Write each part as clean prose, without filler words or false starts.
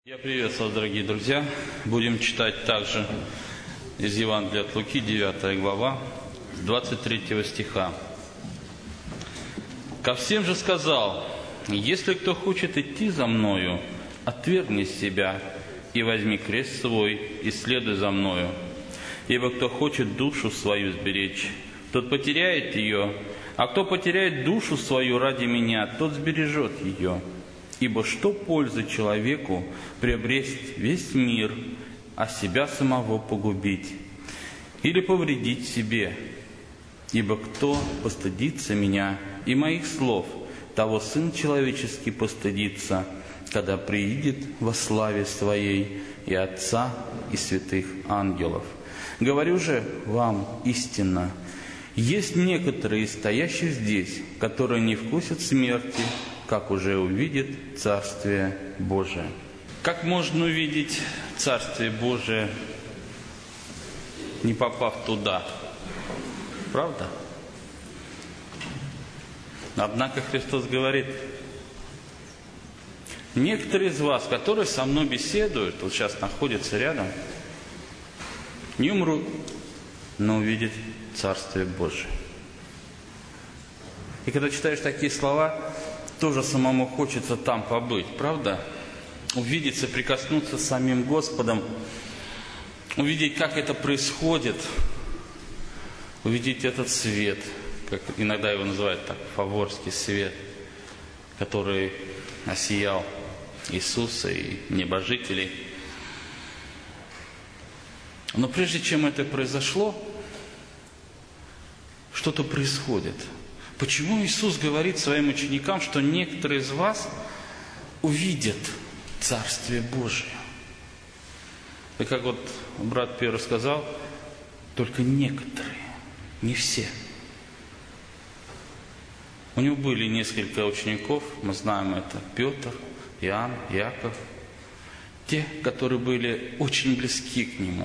Я приветствую вас, дорогие друзья. Будем читать также из Евангелия от Луки, 9 глава, с 23 стиха. «Ко всем же сказал: если кто хочет идти за Мною, отвергни себя и возьми крест свой, и следуй за Мною. Ибо кто хочет душу свою сберечь, тот потеряет ее, а кто потеряет душу свою ради Меня, тот сбережет ее. Ибо что пользы человеку приобрести весь мир, а себя самого погубить или повредить себе? Ибо кто постыдится Меня и Моих слов, того Сын Человеческий постыдится, когда приидет во славе Своей и Отца, и святых ангелов. Говорю же вам истинно, есть некоторые из стоящих здесь, которые не вкусят смерти, как уже увидит Царствие Божие». Как можно увидеть Царствие Божие, не попав туда? Правда? Однако Христос говорит: некоторые из вас, которые со мной беседуют, вот сейчас находятся рядом, не умрут, но увидят Царствие Божие. И когда читаешь такие слова, тоже самому хочется там побыть, правда? Увидеть, соприкоснуться с самим Господом, увидеть, как это происходит, увидеть этот свет, как иногда его называют так, фаворский свет, который осиял Иисуса и небожителей. Но прежде чем это произошло, что-то происходит. Почему Иисус говорит своим ученикам, что некоторые из вас увидят Царствие Божие? И как вот брат Петр сказал, только некоторые, не все. У него были несколько учеников, мы знаем это: Петр, Иоанн, Иаков, те, которые были очень близки к Нему.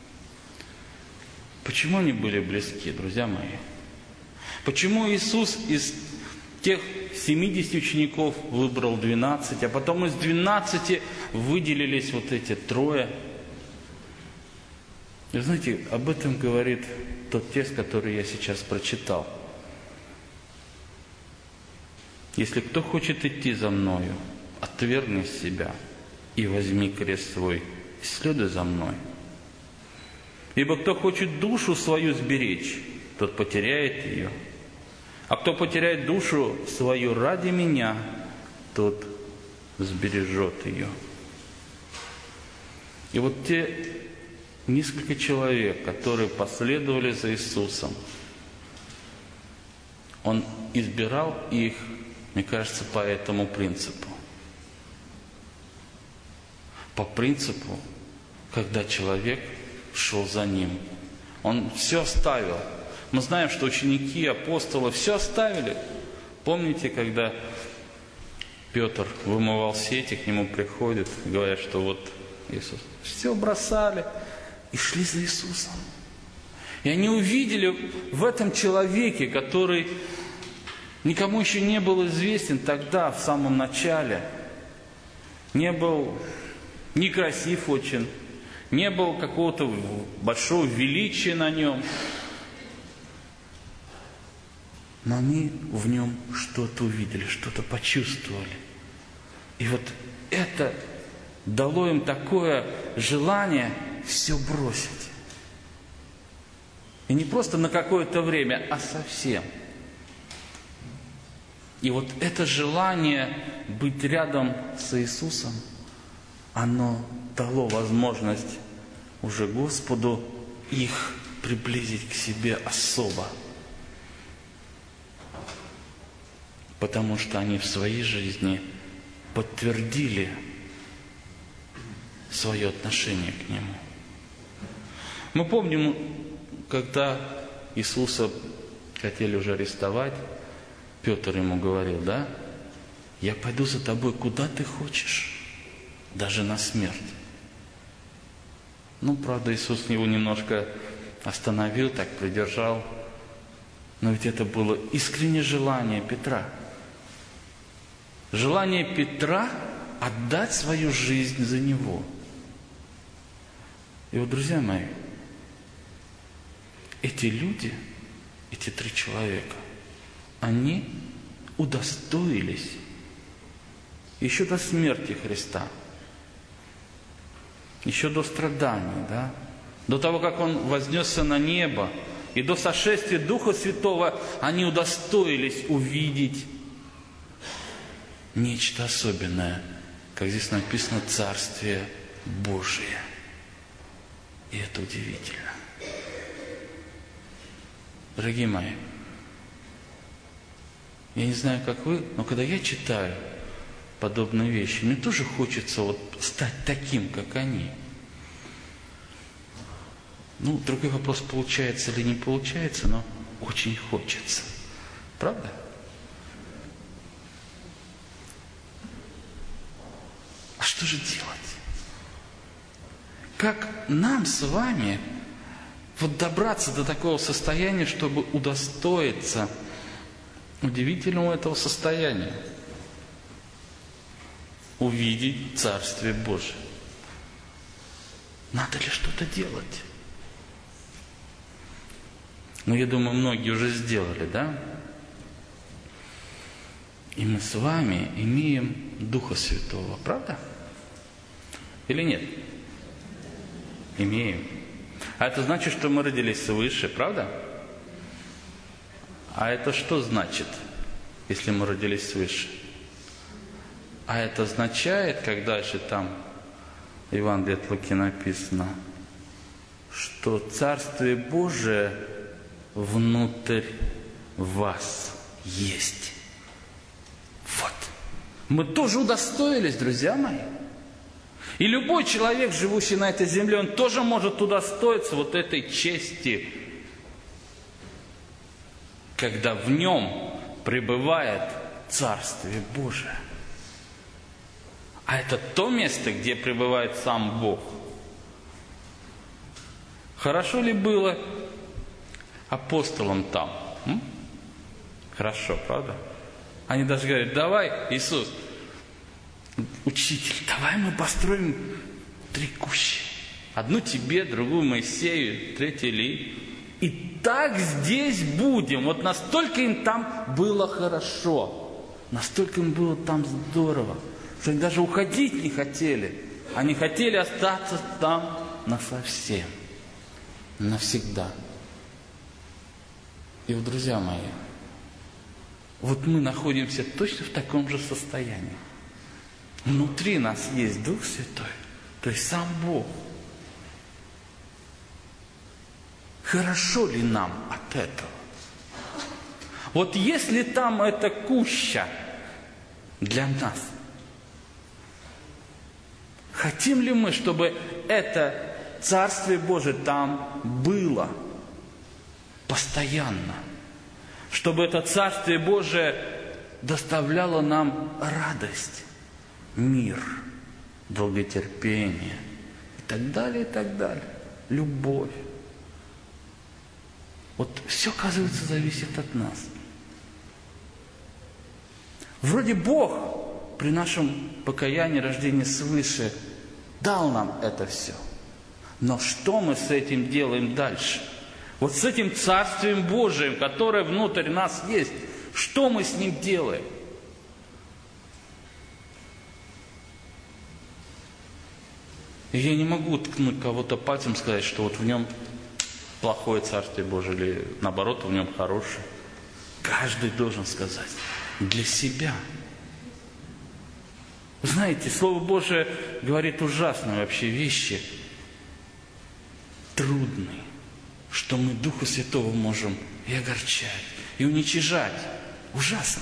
Почему они были близки, друзья мои? Почему Иисус из тех 70 учеников выбрал 12, а потом из 12 выделились вот эти трое? И знаете, об этом говорит тот текст, который я сейчас прочитал. «Если кто хочет идти за Мною, отвергни себя и возьми крест свой, и следуй за Мной. Ибо кто хочет душу свою сберечь, тот потеряет ее. А кто потеряет душу свою ради Меня, тот сбережет ее». И вот те несколько человек, которые последовали за Иисусом, Он избирал их, мне кажется, по этому принципу. По принципу, когда человек шел за Ним. Он все оставил. Мы знаем, что ученики, апостолы все оставили. Помните, когда Петр вымывал сети, к нему приходят, говорят, что вот Иисус. Все бросали и шли за Иисусом. И они увидели в этом человеке, который никому еще не был известен тогда, в самом начале, не был некрасив очень, не было какого-то большого величия на нем, но они в нем что-то увидели, что-то почувствовали. И вот это дало им такое желание все бросить. И не просто на какое-то время, а совсем. И вот это желание быть рядом с Иисусом, оно дало возможность уже Господу их приблизить к себе особо. Потому что они в своей жизни подтвердили свое отношение к Нему. Мы помним, когда Иисуса хотели уже арестовать, Петр ему говорил: да, я пойду за тобой куда ты хочешь, даже на смерть. Ну, правда, Иисус его немножко остановил, так придержал. Но ведь это было искреннее желание Петра. Желание Петра отдать свою жизнь за Него. И вот, друзья мои, эти люди, эти 3 человека, они удостоились еще до смерти Христа, еще до страданий, да? До того, как Он вознесся на небо, и до сошествия Духа Святого, они удостоились увидеть нечто особенное, как здесь написано, Царствие Божие. И это удивительно. Дорогие мои, я не знаю, как вы, но когда я читаю подобные вещи, мне тоже хочется вот стать таким, как они. Ну, другой вопрос, получается или не получается, но очень хочется. Правда? А что же делать? Как нам с вами вот добраться до такого состояния, чтобы удостоиться удивительного этого состояния? Увидеть Царствие Божие. Надо ли что-то делать? Ну, я думаю, многие уже сделали, да? И мы с вами имеем Духа Святого, правда? Или нет? Имеем. А это значит, что мы родились свыше, правда? А это что значит, если мы родились свыше? А это означает, как дальше там в Евангелии от Луки написано, что Царствие Божие внутрь вас есть. Вот. Мы тоже удостоились, друзья мои. И любой человек, живущий на этой земле, он тоже может удостоиться вот этой чести, когда в нем пребывает Царствие Божие. А это то место, где пребывает сам Бог. Хорошо ли было апостолам там? Хорошо, правда? Они даже говорят: давай, Иисус, учитель, давай мы построим 3 кущи. Одну тебе, другую Моисею, 3 Илии. И так здесь будем. Вот настолько им там было хорошо. Настолько им было там здорово, что они даже уходить не хотели. Они хотели остаться там насовсем. Навсегда. И вот, друзья мои, вот мы находимся точно в таком же состоянии. Внутри нас есть Дух Святой, то есть сам Бог. Хорошо ли нам от этого? Вот если там эта куща для нас, хотим ли мы, чтобы это Царствие Божие там было постоянно? Чтобы это Царствие Божие доставляло нам радость, мир, долготерпение и так далее, любовь. Вот все, оказывается, зависит от нас. Вроде Бог при нашем покаянии, рождении свыше дал нам это все. Но что мы с этим делаем дальше? Вот с этим Царствием Божиим, которое внутрь нас есть, что мы с ним делаем? И я не могу ткнуть кого-то пальцем и сказать, что вот в нем плохое Царствие Божие, или наоборот, в нем хорошее. Каждый должен сказать для себя. Вы знаете, Слово Божие говорит ужасные вообще вещи, трудные, что мы Духа Святого можем и огорчать, и уничижать. Ужасно.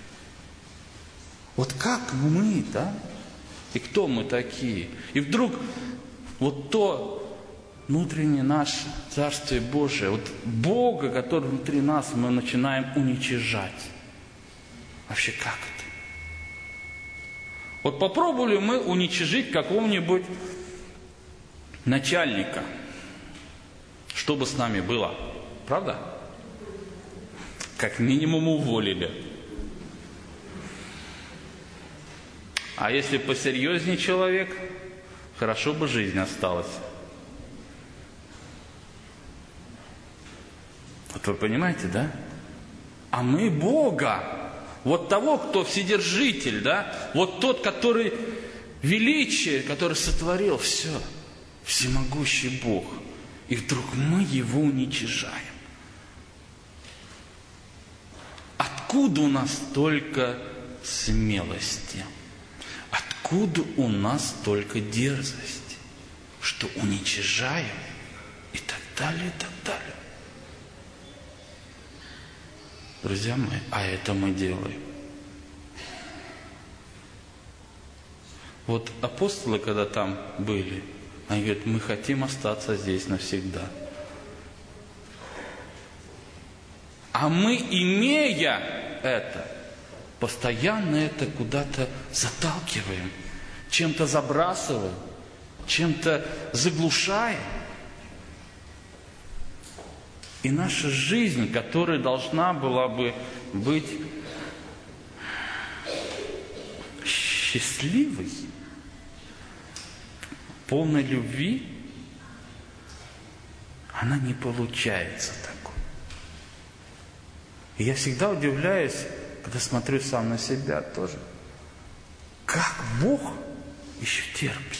Вот как мы, да? И кто мы такие? И вдруг вот то внутреннее наше Царствие Божие, вот Бога, который внутри нас, мы начинаем уничижать. Вообще как это? Вот попробовали мы уничижить какого-нибудь начальника. Что бы с нами было? Правда? Как минимум уволили. А если посерьезнее человек, хорошо бы жизнь осталась. Вот вы понимаете, да? А мы Бога, вот того, кто вседержитель, да? Вот тот, который величие, который сотворил все, всемогущий Бог. И вдруг мы его уничижаем. Откуда у нас столько смелости? Откуда у нас столько дерзости, что уничижаем и так далее, и так далее? Друзья мои, а это мы делаем. Вот апостолы, когда там были, они говорят, мы хотим остаться здесь навсегда. А мы, имея это, постоянно это куда-то заталкиваем, чем-то забрасываем, чем-то заглушаем. И наша жизнь, которая должна была бы быть счастливой, полной любви, она не получается такой. И я всегда удивляюсь, когда смотрю сам на себя тоже. Как Бог еще терпит.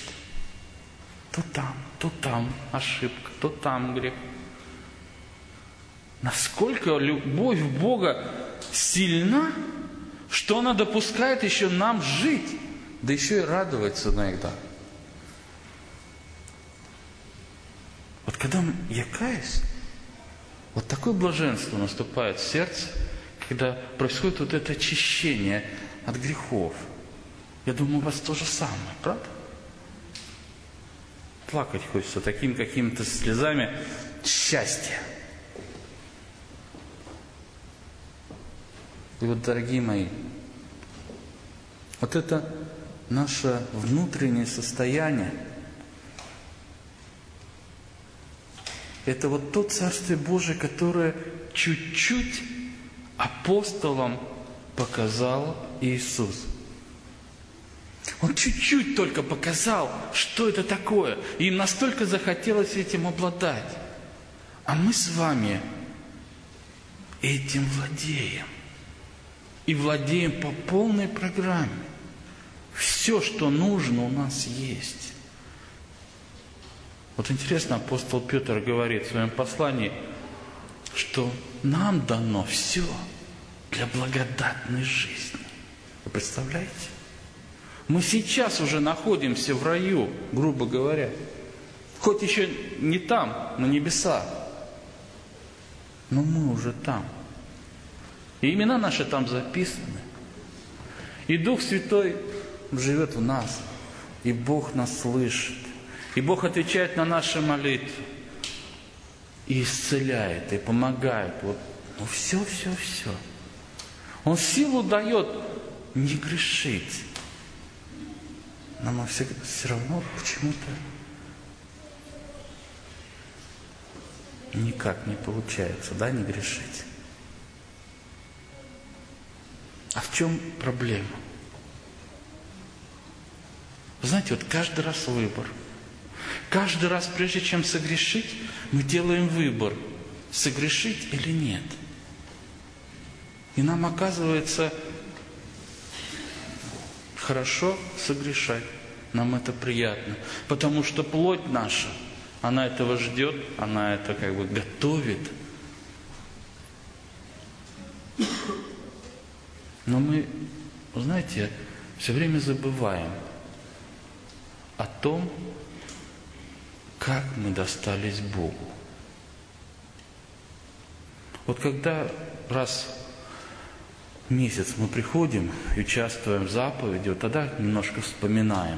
То там ошибка, то там грех. Насколько любовь Бога сильна, что она допускает еще нам жить, да еще и радоваться иногда. Вот когда я каюсь, вот такое блаженство наступает в сердце, когда происходит вот это очищение от грехов. Я думаю, у вас то же самое, правда? Плакать хочется такими какими-то слезами счастья. И вот, дорогие мои, вот это наше внутреннее состояние, это вот то Царствие Божие, которое чуть-чуть апостолам показал Иисус. Он чуть-чуть только показал, что это такое. И им настолько захотелось этим обладать. А мы с вами этим владеем. И владеем по полной программе. Все, что нужно, у нас есть. Вот интересно, апостол Петр говорит в своем послании, что нам дано все для благодатной жизни. Вы представляете? Мы сейчас уже находимся в раю, грубо говоря. Хоть еще не там, на небесах. Но мы уже там. И имена наши там записаны. И Дух Святой живет в нас. И Бог нас слышит. И Бог отвечает на наши молитвы. И исцеляет, и помогает. Вот. Ну все. Он силу дает не грешить. Но все равно почему-то никак не получается, да, не грешить. А в чем проблема? Вы знаете, вот каждый раз выбор. Каждый раз, прежде чем согрешить, мы делаем выбор, согрешить или нет. И нам оказывается хорошо согрешать. Нам это приятно. Потому что плоть наша, она этого ждет, она это как бы готовит. Но мы, знаете, все время забываем о том, как мы достались Богу. Вот когда раз в месяц мы приходим и участвуем в заповеди, вот тогда немножко вспоминаем.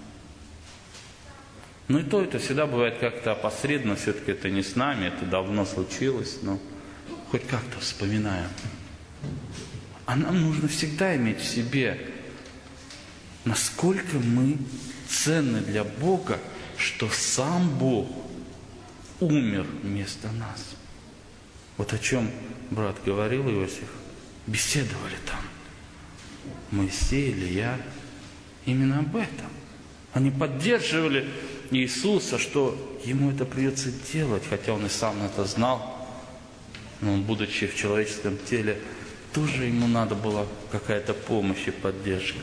Ну и то это всегда бывает как-то опосредованно, все-таки это не с нами, это давно случилось, но хоть как-то вспоминаем. А нам нужно всегда иметь в себе, насколько мы ценны для Бога, что сам Бог умер вместо нас. Вот о чем брат говорил, Иосиф. Беседовали там Моисей, Илья, именно об этом. Они поддерживали Иисуса, что ему это придется делать, хотя он и сам это знал. Но он, будучи в человеческом теле, тоже ему надо была какая-то помощь и поддержка.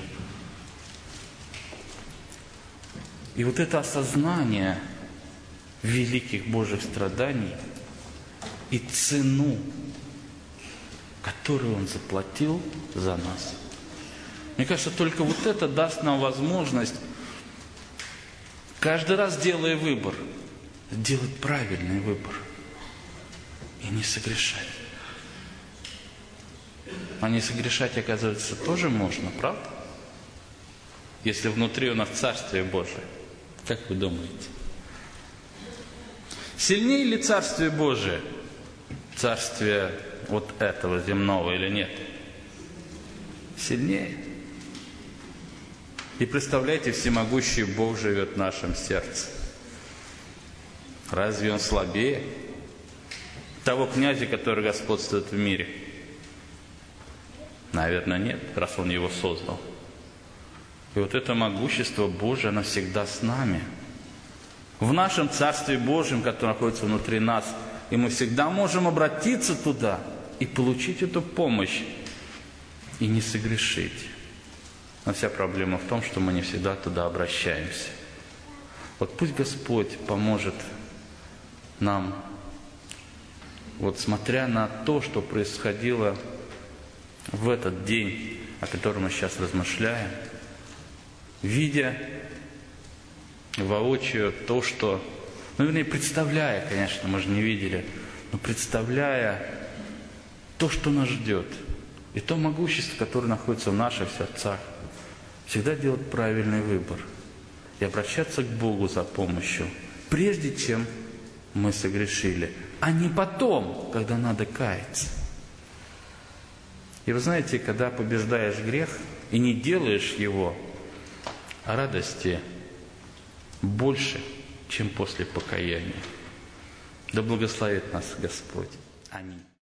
И вот это осознание великих Божьих страданий и цену, которую Он заплатил за нас. Мне кажется, только вот это даст нам возможность, каждый раз делая выбор, сделать правильный выбор и не согрешать. А не согрешать, оказывается, тоже можно, правда? Если внутри у нас Царствие Божие. Как вы думаете? Сильнее ли Царствие Божие? Царствие вот этого земного или нет? Сильнее. И представляете, всемогущий Бог живет в нашем сердце. Разве Он слабее того князя, который господствует в мире? Наверное, нет, раз Он его создал. И вот это могущество Божие, оно всегда с нами. В нашем Царстве Божьем, которое находится внутри нас, и мы всегда можем обратиться туда и получить эту помощь, и не согрешить. Но вся проблема в том, что мы не всегда туда обращаемся. Вот пусть Господь поможет нам, вот смотря на то, что происходило в этот день, о котором мы сейчас размышляем, видя воочию то, что, вернее, представляя, конечно, мы же не видели, но представляя то, что нас ждет, и то могущество, которое находится в наших сердцах, всегда делать правильный выбор и обращаться к Богу за помощью, прежде чем мы согрешили, а не потом, когда надо каяться. И вы знаете, когда побеждаешь грех и не делаешь его, радости больше, чем после покаяния. Да благословит нас Господь. Аминь.